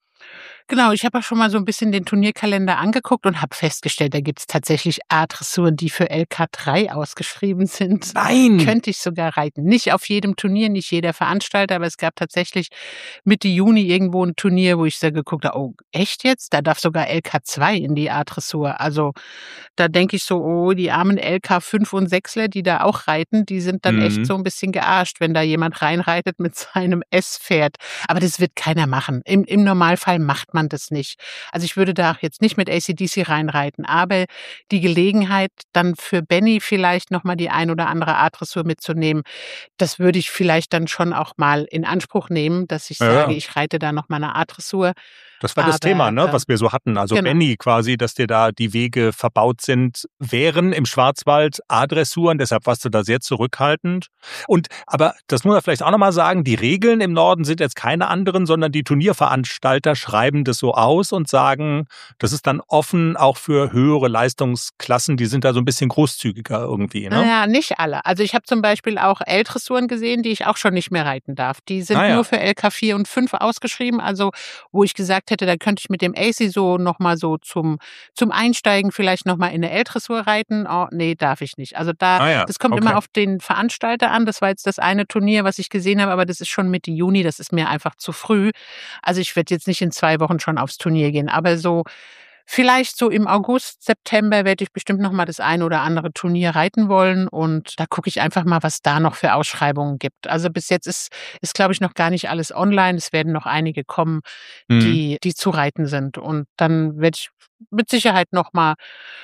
S1: Genau, ich habe auch schon mal so ein bisschen den Turnierkalender angeguckt und habe festgestellt, da gibt's tatsächlich A-Dressuren, die für L K drei ausgeschrieben sind.
S2: Nein!
S1: Könnte ich sogar reiten. Nicht auf jedem Turnier, nicht jeder Veranstalter, aber es gab tatsächlich Mitte Juni irgendwo ein Turnier, wo ich so geguckt habe, oh, echt jetzt? Da darf sogar L K zwei in die A-Dressur. Also da denke ich so, oh, die armen L K fünf und sechsler, die da auch reiten, die sind dann echt
S2: Mhm.
S1: so ein bisschen gearscht, wenn da jemand reinreitet mit seinem S-Pferd. Aber das wird keiner machen. Im, im Normalfall macht man das nicht. Also ich würde da auch jetzt nicht mit A C D C reinreiten, aber die Gelegenheit, dann für Benny vielleicht nochmal die ein oder andere A-Dressur mitzunehmen, das würde ich vielleicht dann schon auch mal in Anspruch nehmen, dass ich
S2: Ja,
S1: sage,
S2: ja.
S1: ich reite da nochmal eine A-Dressur.
S2: Das war das Thema,
S1: Aber
S2: ne,
S1: äh,
S2: was wir so hatten. Also
S1: genau.
S2: Benny quasi, dass dir da die Wege verbaut sind, wären im Schwarzwald A-Dressuren. Deshalb warst du da sehr zurückhaltend. Und aber das muss man vielleicht auch nochmal sagen, die Regeln im Norden sind jetzt keine anderen, sondern die Turnierveranstalter schreiben das so aus und sagen, das ist dann offen auch für höhere Leistungsklassen. Die sind da so ein bisschen großzügiger irgendwie, ne?
S1: Naja, nicht alle. Also ich habe zum Beispiel auch L-Dressuren gesehen, die ich auch schon nicht mehr reiten darf. Die sind
S2: Ah ja.
S1: nur für L K vier und fünf ausgeschrieben, also wo ich gesagt hätte, da könnte ich mit dem Acey so nochmal so zum, zum Einsteigen vielleicht nochmal in eine L-Dressur reiten. Oh, nee, darf ich nicht. Also da,
S2: Ah ja,
S1: das kommt
S2: okay.
S1: immer auf den Veranstalter an. Das war jetzt das eine Turnier, was ich gesehen habe, aber das ist schon Mitte Juni, das ist mir einfach zu früh. Also ich werde jetzt nicht in zwei Wochen schon aufs Turnier gehen, aber so vielleicht so im August, September werde ich bestimmt noch mal das ein oder andere Turnier reiten wollen und da gucke ich einfach mal, was da noch für Ausschreibungen gibt. Also bis jetzt ist, ist glaube ich, noch gar nicht alles online. Es werden noch einige kommen,
S2: Mhm.
S1: die, die zu reiten sind. Und dann werde ich mit Sicherheit noch mal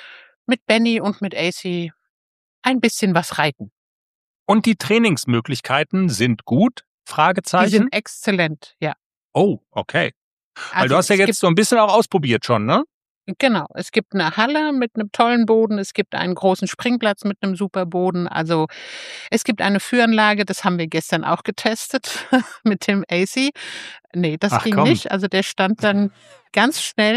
S1: mit Benny und mit Acey ein bisschen was reiten.
S2: Und die Trainingsmöglichkeiten sind gut?
S1: Die
S2: Fragezeichen.
S1: sind exzellent, ja.
S2: Oh, okay. Weil
S1: Also
S2: du hast ja
S1: es
S2: jetzt
S1: gibt
S2: so ein bisschen auch ausprobiert schon, ne?
S1: Genau, es gibt eine Halle mit einem tollen Boden, es gibt einen großen Springplatz mit einem super Boden. Also, es gibt eine Führanlage, das haben wir gestern auch getestet mit dem Acey. Ne, das
S2: Ach
S1: ging
S2: komm.
S1: nicht. Also, der stand dann ganz schnell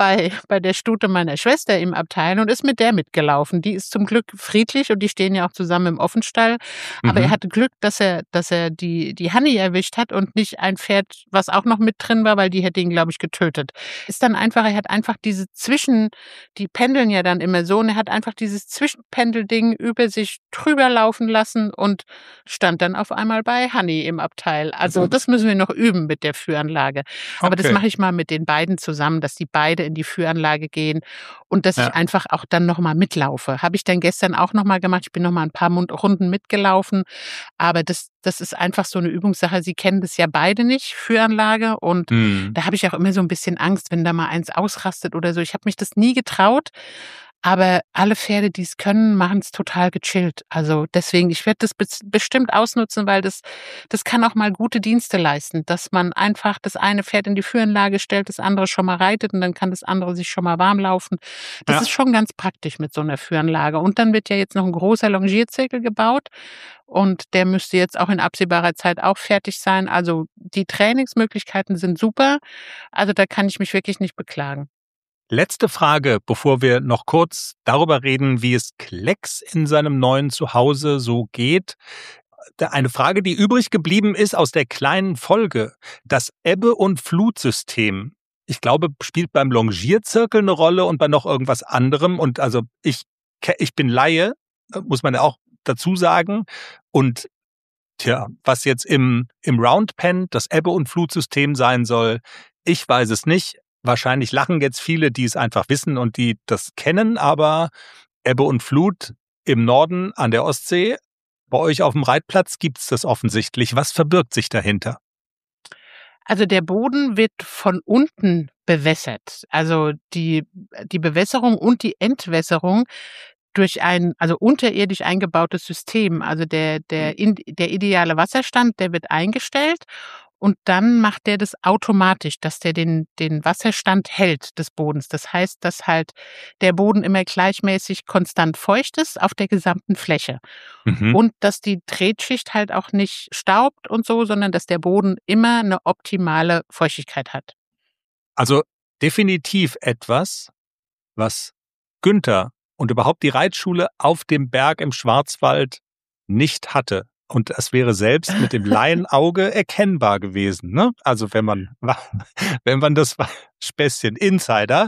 S1: bei, bei der Stute meiner Schwester im Abteil und ist mit der mitgelaufen. Die ist zum Glück friedlich und die stehen ja auch zusammen im Offenstall. Aber
S2: Mhm.
S1: er hatte Glück, dass er, dass er die, die Hanni erwischt hat und nicht ein Pferd, was auch noch mit drin war, weil die hätte ihn, glaube ich, getötet. Ist dann einfach, er hat einfach diese Zwischen, die pendeln ja dann immer so und er hat einfach dieses Zwischenpendelding über sich drüber laufen lassen und stand dann auf einmal bei Hanni im Abteil. Also das müssen wir noch üben mit der Führanlage. Aber das
S2: Okay.
S1: mache ich mal mit den beiden zusammen, dass die beide in die Führanlage gehen und dass
S2: Ja.
S1: ich einfach auch dann nochmal mitlaufe. Habe ich dann gestern auch nochmal gemacht. Ich bin nochmal ein paar Mund- Runden mitgelaufen. Aber das, das ist einfach so eine Übungssache. Sie kennen das ja beide nicht, Führanlage. Und
S2: Mhm.
S1: da habe ich auch immer so ein bisschen Angst, wenn da mal eins ausrastet oder so. Ich habe mich das nie getraut. Aber alle Pferde, die es können, machen es total gechillt. Also deswegen, ich werde das bes- bestimmt ausnutzen, weil das, das kann auch mal gute Dienste leisten, dass man einfach das eine Pferd in die Führanlage stellt, das andere schon mal reitet und dann kann das andere sich schon mal warm laufen. Das
S2: Ja.
S1: ist schon ganz praktisch mit so einer Führanlage. Und dann wird ja jetzt noch ein großer Longierzirkel gebaut und der müsste jetzt auch in absehbarer Zeit auch fertig sein. Also die Trainingsmöglichkeiten sind super. Also da kann ich mich wirklich nicht beklagen.
S2: Letzte Frage, bevor wir noch kurz darüber reden, wie es Klecks in seinem neuen Zuhause so geht. Eine Frage, die übrig geblieben ist aus der kleinen Folge. Das Ebbe- und Flutsystem. Ich glaube, spielt beim Longierzirkel eine Rolle und bei noch irgendwas anderem. Und also ich, ich bin Laie, muss man ja auch dazu sagen. Und tja, was jetzt im, im Roundpen das Ebbe- und Flutsystem sein soll, ich weiß es nicht. Wahrscheinlich lachen jetzt viele, die es einfach wissen und die das kennen, aber Ebbe und Flut im Norden an der Ostsee, bei euch auf dem Reitplatz gibt's das offensichtlich. Was verbirgt sich dahinter?
S1: Also der Boden wird von unten bewässert. Also die, die Bewässerung und die Entwässerung durch ein, also unterirdisch eingebautes System. Also der, der, in, der ideale Wasserstand, der wird eingestellt und dann macht der das automatisch, dass der den, den Wasserstand hält des Bodens. Das heißt, dass halt der Boden immer gleichmäßig konstant feucht ist auf der gesamten Fläche.
S2: Mhm.
S1: Und dass die Tretsschicht halt auch nicht staubt und so, sondern dass der Boden immer eine optimale Feuchtigkeit hat.
S2: Also definitiv etwas, was Günther und überhaupt die Reitschule auf dem Berg im Schwarzwald nicht hatte. Und es wäre selbst mit dem Laienauge erkennbar gewesen, ne? Also wenn man, wenn man das Späßchen Insider,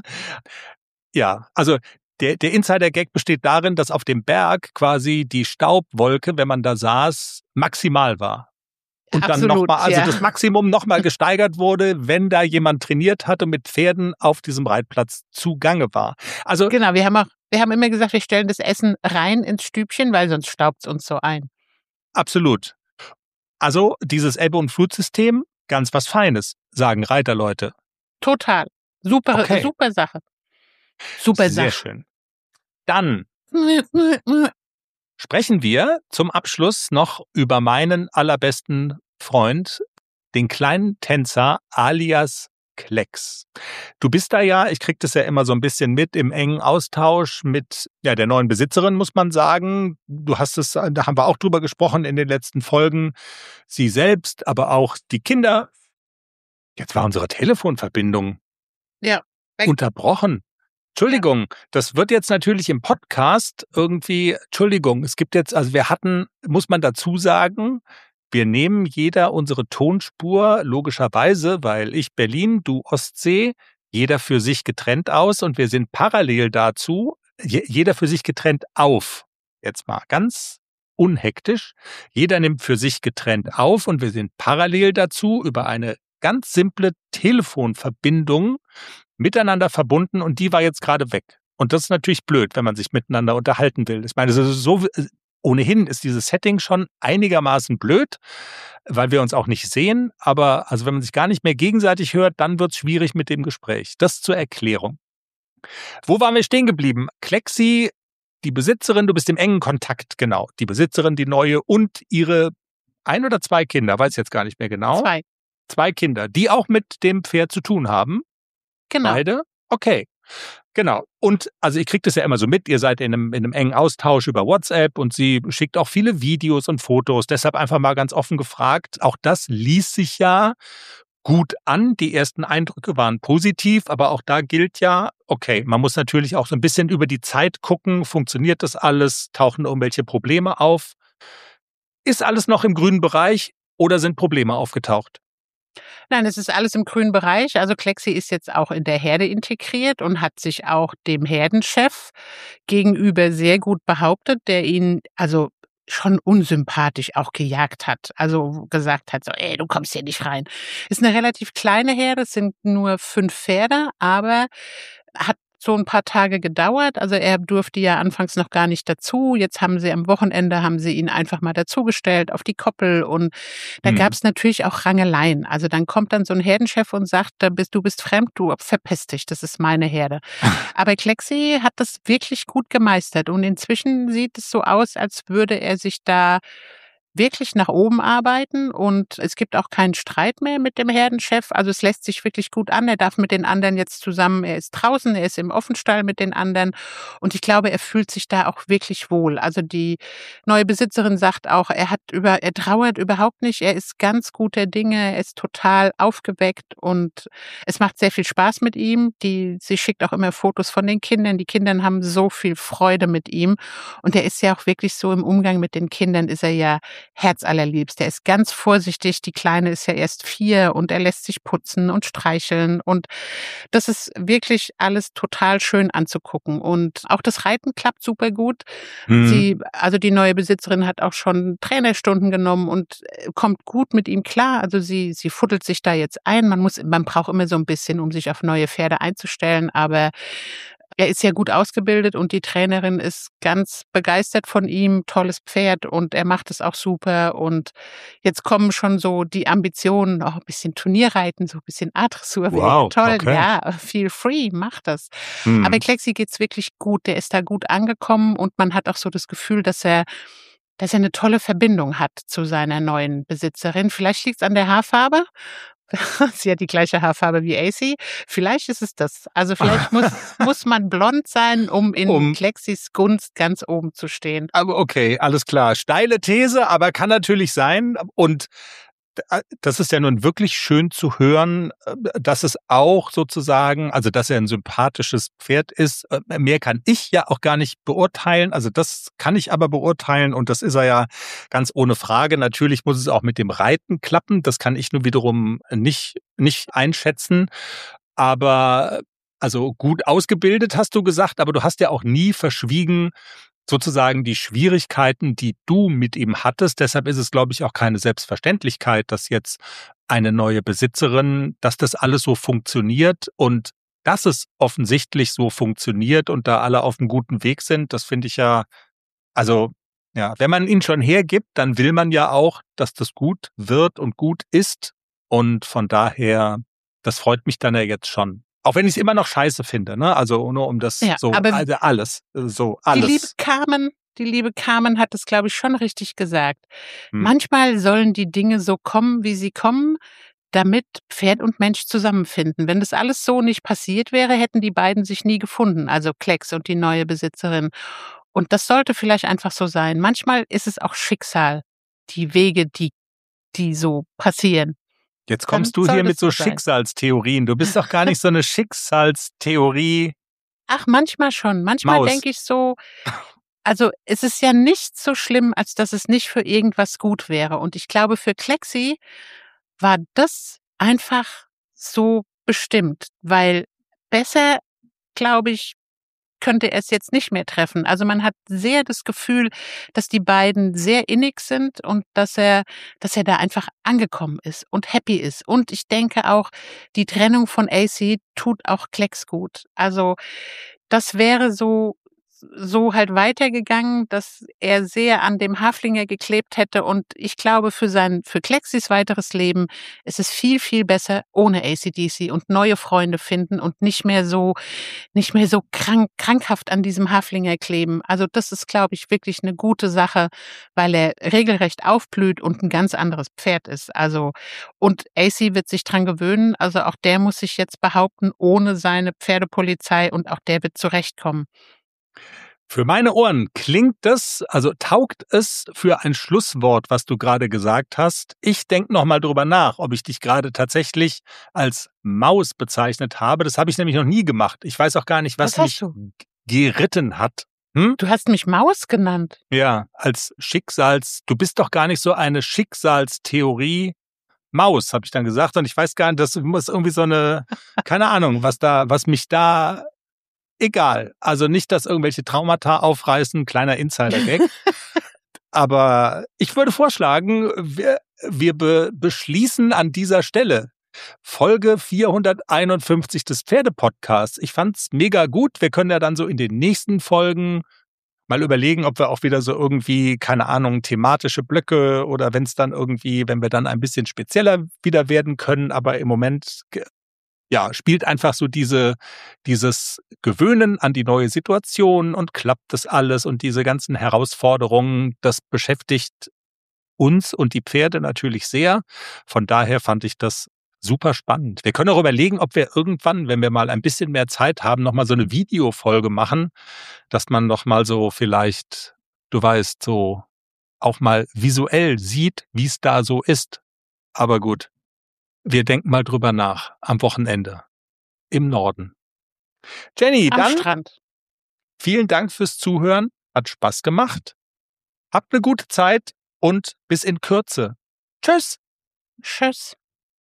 S2: ja, also der, der Insider-Gag besteht darin, dass auf dem Berg quasi die Staubwolke, wenn man da saß, maximal war. Und dann
S1: Absolut,
S2: nochmal, also
S1: ja.
S2: das Maximum nochmal gesteigert wurde, wenn da jemand trainiert hatte mit Pferden auf diesem Reitplatz zugange war. Also
S1: Genau, wir haben auch, wir haben immer gesagt, wir stellen das Essen rein ins Stübchen, weil sonst staubt's uns so ein.
S2: absolut. Also dieses Ebbe- und Flutsystem, ganz was Feines, sagen Reiterleute.
S1: Total. Super,
S2: Okay.
S1: super Sache. Super
S2: Sehr
S1: Sache.
S2: schön. Dann sprechen wir zum Abschluss noch über meinen allerbesten Freund, den kleinen Tänzer alias Klecks. Du bist da ja, ich krieg das ja immer so ein bisschen mit im engen Austausch mit ja, der neuen Besitzerin, muss man sagen. Du hast es, da haben wir auch drüber gesprochen in den letzten Folgen. Sie selbst, aber auch die Kinder. Jetzt war unsere Telefonverbindung
S1: Ja. Weg.
S2: unterbrochen. Entschuldigung, das wird jetzt natürlich im Podcast irgendwie, Entschuldigung, es gibt jetzt, also wir hatten, muss man dazu sagen, wir nehmen jeder unsere Tonspur, logischerweise, weil ich Berlin, du Ostsee, jeder für sich getrennt aus und wir sind parallel dazu, je, jeder für sich getrennt auf. Jetzt mal ganz unhektisch. Jeder nimmt für sich getrennt auf und wir sind parallel dazu über eine ganz simple Telefonverbindung miteinander verbunden und die war jetzt gerade weg. Und das ist natürlich blöd, wenn man sich miteinander unterhalten will. Ich meine, das ist so, ohnehin ist dieses Setting schon einigermaßen blöd, weil wir uns auch nicht sehen. Aber also wenn man sich gar nicht mehr gegenseitig hört, dann wird es schwierig mit dem Gespräch. Das zur Erklärung. Wo waren wir stehen geblieben? Klexi, die Besitzerin, du bist im engen Kontakt, genau. Die Besitzerin, die neue und ihre ein oder zwei Kinder, weiß ich jetzt gar nicht mehr genau.
S1: Zwei.
S2: Zwei Kinder, die auch mit dem Pferd zu tun haben.
S1: Genau.
S2: Beide? Okay. Genau. Und also ich kriege das ja immer so mit, ihr seid in einem, in einem engen Austausch über WhatsApp und sie schickt auch viele Videos und Fotos. Deshalb einfach mal ganz offen gefragt, auch das ließ sich ja gut an. Die ersten Eindrücke waren positiv, aber auch da gilt ja, okay, man muss natürlich auch so ein bisschen über die Zeit gucken, funktioniert das alles, tauchen irgendwelche Probleme auf? Ist alles noch im grünen Bereich oder sind Probleme aufgetaucht?
S1: Nein, es ist alles im grünen Bereich. Also Klecksi ist jetzt auch in der Herde integriert und hat sich auch dem Herdenchef gegenüber sehr gut behauptet, der ihn also schon unsympathisch auch gejagt hat. Also gesagt hat so: „Ey, du kommst hier nicht rein.“ Ist eine relativ kleine Herde, es sind nur fünf Pferde, aber hat so ein paar Tage gedauert. Also, er durfte ja anfangs noch gar nicht dazu. Jetzt haben sie am Wochenende haben sie ihn einfach mal dazugestellt auf die Koppel und da
S2: Mhm.
S1: gab's natürlich auch Rangeleien. Also, dann kommt dann so 'n Herdenchef und sagt: „Da bist du bist fremd, du verpiss dich, das ist meine Herde.“ Aber Klecksi hat das wirklich gut gemeistert und inzwischen sieht es so aus, als würde er sich da wirklich nach oben arbeiten und es gibt auch keinen Streit mehr mit dem Herdenchef. Also, es lässt sich wirklich gut an. Er darf mit den anderen jetzt zusammen er ist draußen, er ist im Offenstall mit den anderen und ich glaube, er fühlt sich da auch wirklich wohl. Also, die neue Besitzerin sagt auch, er hat über er trauert überhaupt nicht. Er ist ganz guter Dinge, er ist total aufgeweckt und es macht sehr viel Spaß mit ihm. Die sie schickt auch immer Fotos von den Kindern. Die Kinder haben so viel Freude mit ihm und er ist ja auch wirklich so im Umgang mit den Kindern ist er ja herzallerliebst. Er ist ganz vorsichtig. Die Kleine ist ja erst vier und er lässt sich putzen und streicheln und das ist wirklich alles total schön anzugucken und auch das Reiten klappt supergut.
S2: Mhm.
S1: Sie also die neue Besitzerin hat auch schon Trainerstunden genommen und, äh, kommt gut mit ihm klar. Also sie sie fuddelt sich da jetzt ein. Man muss man braucht immer so 'n bisschen, um sich auf neue Pferde einzustellen, aber er ist ja gut ausgebildet und die Trainerin ist ganz begeistert von ihm. Tolles Pferd und er macht es auch super und jetzt kommen schon so die Ambitionen, auch 'n bisschen Turnierreiten, so 'n bisschen A-Dressur wäre ja
S2: Wow,
S1: toll.
S2: okay.
S1: Ja, feel free, mach das. Aber
S2: Mhm.
S1: Klecksi geht's wirklich gut. Der ist da gut angekommen und man hat auch so das Gefühl, dass er dass er 'ne tolle Verbindung hat zu seiner neuen Besitzerin. Vielleicht liegt's an der Haarfarbe. Sie hat die gleiche Haarfarbe wie Acey. Vielleicht ist es das. Also, vielleicht muss muss man blond sein, um in
S2: Um
S1: Klecksis Gunst ganz oben zu stehen.
S2: aber okay, alles klar. Steile These, aber kann natürlich sein. Und d das ist ja nun wirklich schön zu hören, äh, dass es auch sozusagen also, dass er 'n sympathisches Pferd ist. Äh, mehr kann ich ja auch gar nicht beurteilen. Also, das kann ich aber beurteilen und das ist er ja ganz ohne Frage. Natürlich muss es auch mit dem Reiten klappen. Das kann ich nur wiederum nicht nicht einschätzen. Aber also, gut ausgebildet, hast du gesagt, aber du hast ja auch nie verschwiegen, sozusagen die Schwierigkeiten, die du mit ihm hattest. Deshalb ist es, glaube ich, auch keine Selbstverständlichkeit, dass jetzt eine neue Besitzerin dass das alles so funktioniert und dass es offensichtlich so funktioniert und da alle auf 'm guten Weg sind, das finde ich ja also, ja, wenn man ihn schon hergibt, dann will man ja auch, dass das gut wird und gut ist. Und von daher, das freut mich dann ja jetzt schon. Auch wenn ich's immer noch scheiße finde, ne? Also, nur um das
S1: Ja,
S2: so
S1: aber w
S2: also, alles, so
S1: die liebe
S2: alles.
S1: Carmen die liebe Carmen hat es, glaube ich, schon richtig gesagt.
S2: Mhm.
S1: Manchmal sollen die Dinge so kommen, wie sie kommen, damit Pferd und Mensch zusammenfinden. Wenn das alles so nicht passiert wäre, hätten die beiden sich nie gefunden, also Klecks und die neue Besitzerin. Und das sollte vielleicht einfach so sein. Manchmal ist es auch Schicksal, die Wege, die die so passieren.
S2: Jetzt
S1: Dann
S2: kommst du
S1: soll
S2: hier
S1: das
S2: mit so
S1: so sein.
S2: Schicksalstheorien. Du bist doch gar nicht so 'ne Schicksalstheorie
S1: Ach, manchmal schon. Manchmal
S2: Maus.
S1: denke ich so also, es ist ja nicht so schlimm, als dass es nicht für irgendwas gut wäre. Und ich glaube, für Klecksi war das einfach so bestimmt, weil besser, glaube ich, könnte er's jetzt nicht mehr treffen. Also, man hat sehr das Gefühl, dass die beiden sehr innig sind und dass er dass er da einfach angekommen ist und happy ist. Und ich denke auch, die Trennung von Acey tut auch Klecks gut. Also, das wäre so so halt weitergegangen, dass er sehr an dem Haflinger geklebt hätte und ich glaube, für sein für Klecksis weiteres Leben ist es viel, viel besser ohne A C/D C und neue Freunde finden und nicht mehr so nicht mehr so krank krankhaft an diesem Haflinger kleben. Also, das ist, glaube ich, wirklich 'ne gute Sache, weil er regelrecht aufblüht und 'n ganz anderes Pferd ist. Also und Acey wird sich dran gewöhnen. Also, auch der muss sich jetzt behaupten ohne seine Pferdepolizei und auch der wird zurechtkommen.
S2: Für meine Ohren klingt das, also taugt es für ein Schlusswort, was du gerade gesagt hast. Ich denke nochmal drüber nach, ob ich dich gerade tatsächlich als Maus bezeichnet habe. Das habe ich nämlich noch nie gemacht. Ich weiß auch gar nicht, was,
S1: Was
S2: mich
S1: hast du?
S2: geritten hat. Hm?
S1: Du hast mich Maus genannt.
S2: Ja, als Schicksals... Du bist doch gar nicht so eine Schicksalstheorie Maus, habe ich dann gesagt. Und ich weiß gar nicht, das muss irgendwie so eine, keine Ahnung, was da, was mich da... Egal. Also nicht, dass irgendwelche Traumata aufreißen, kleiner Insider-Gag. Aber ich würde vorschlagen, wir, wir be beschließen an dieser Stelle Folge vierhunderteinundfünfzig des Pferdepodcasts. Ich fand's mega gut. Wir können ja dann so in den nächsten Folgen mal überlegen, ob wir auch wieder so irgendwie, keine Ahnung, thematische Blöcke oder wenn es dann irgendwie, wenn wir dann ein bisschen spezieller wieder werden können. Aber im Moment ja, spielt einfach so diese, dieses Gewöhnen an die neue Situation und klappt das alles und diese ganzen Herausforderungen, das beschäftigt uns und die Pferde natürlich sehr. Von daher fand ich das super spannend. Wir können auch überlegen, ob wir irgendwann, wenn wir mal ein bisschen mehr Zeit haben, nochmal so eine Videofolge machen, dass man nochmal so vielleicht, du weißt, so auch mal visuell sieht, wie es da so ist. Aber gut. Wir denken mal drüber nach am Wochenende im Norden. Jenny,
S1: Am
S2: dann
S1: Strand.
S2: vielen Dank fürs Zuhören. Hat Spaß gemacht. Habt eine gute Zeit und bis in Kürze. Tschüss.
S1: Tschüss.